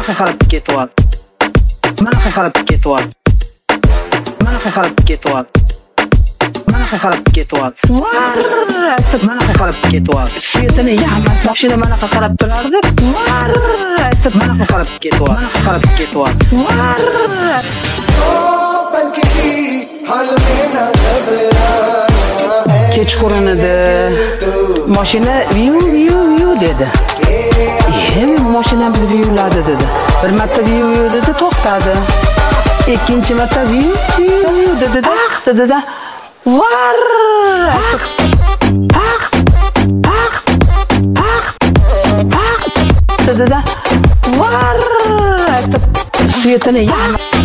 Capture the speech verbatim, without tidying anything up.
Mana qarab ketyapti. Mana qarab ketyapti. Mana qarab ketyapti. Mana qarab ketyapti. Var! Mana qarab ketyapti. Svetini yaqmas mashina mana qarab turardi. Var! Mana qarab ketyapti. Mana qarab ketyapti. Var! Kechqurun edi. Mashina viu viu viu dedi. Eee, mashinam viyuladi dedi. Bir marta viu viu dedi, to'xtadi. Ikkinchi marta viu viu viu dedi, ah dedi-da. Var! Pax! Pax! Pax! Pax! dedi-da. Var! Svetini yaqmas